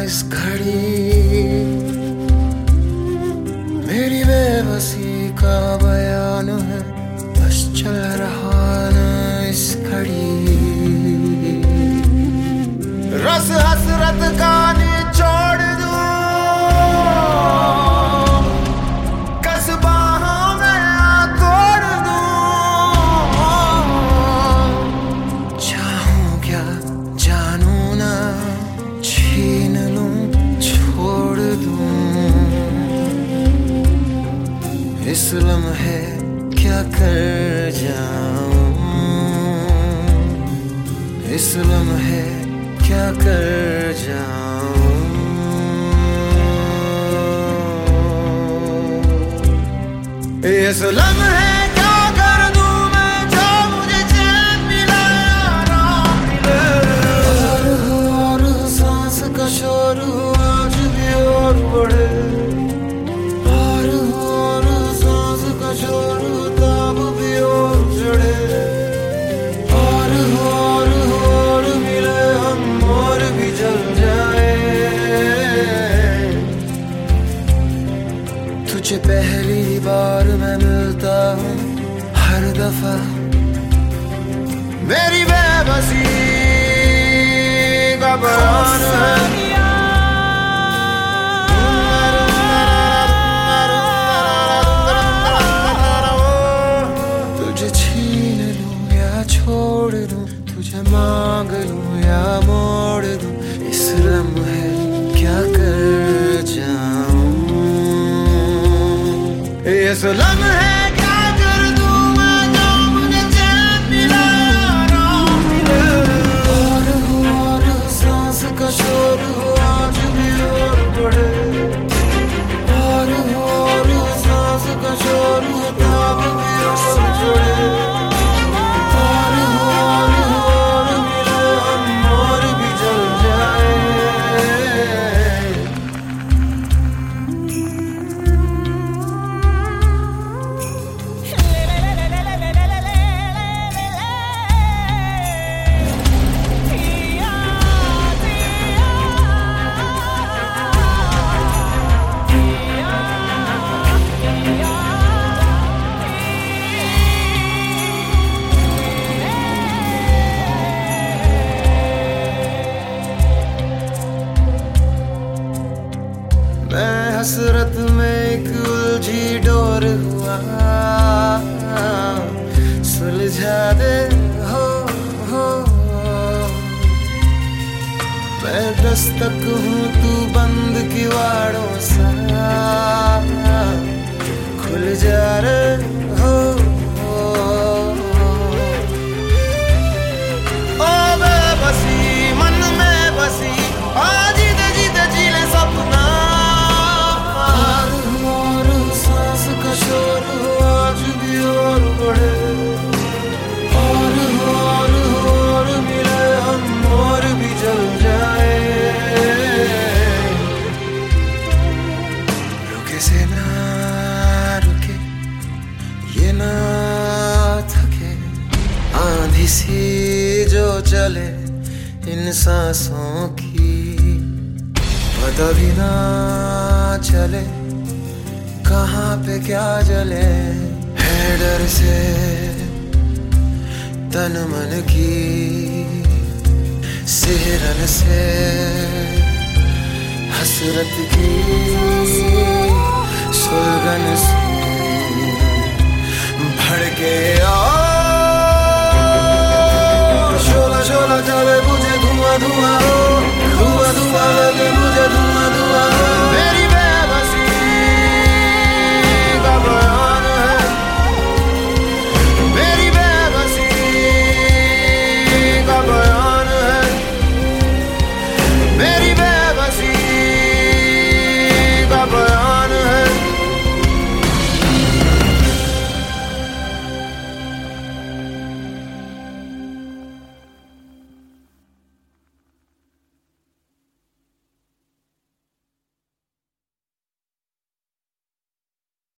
इस घड़ी मेरी बेबसी का बयान है, बस चल रहा न इस घड़ी। रस हसरत का निचोड़ दूं, कस बाहों में तोड़ दूं। चाहूं क्या जानू ना, छीन लूं छोड़ दूं। इस लम्हे क्या कर जाऊं, इस लम्हे क्या कर जाऊं। इस लम्हे क्या कर दूं मैं, जो मुझे चैन मिला आराम मिले। और सांस का शोर आज भी और बढ़े, और सांस का शोर ताब भी और चढ़े। और मिले हम और भी जल जाए। तुझे पहली बार मैं मिलता हूँ हर दफा, मेरी बेबसी का बयान है। तुझे छीन लूं या छोड़ दूं, तुझे मांग लूं या मोड़ दूं। इस लम्हे क्या कर जाऊं, इस लम्हे क्या कर दूं मैं, जो मुझे चैन मिला आराम मिले। और सांस का शोर आज भी और बढ़े, और सांस का शोर ताब भी और चढ़े। और मिले हम और भी जल जाए। मैं हसरत में एक उलझी डोर हुआ, सुलझा दे हो। मैं दस्तक हूँ तू बंद किवाड़ों सा, खुल जा रे हो। ओ बेबसी मन में बसी, आज जीते जीते जी ले सपना। शोर आज भी और बढ़े, और मिले हम और भी जल जाए। रुके से ना रुके, ये ना थके, आंधी सी जो चले इन सांसों की। पता भी ना चले कहाँ पे क्या जले, है डर से तन मन की सिहरन से हसरत की सुलगन से भड़के।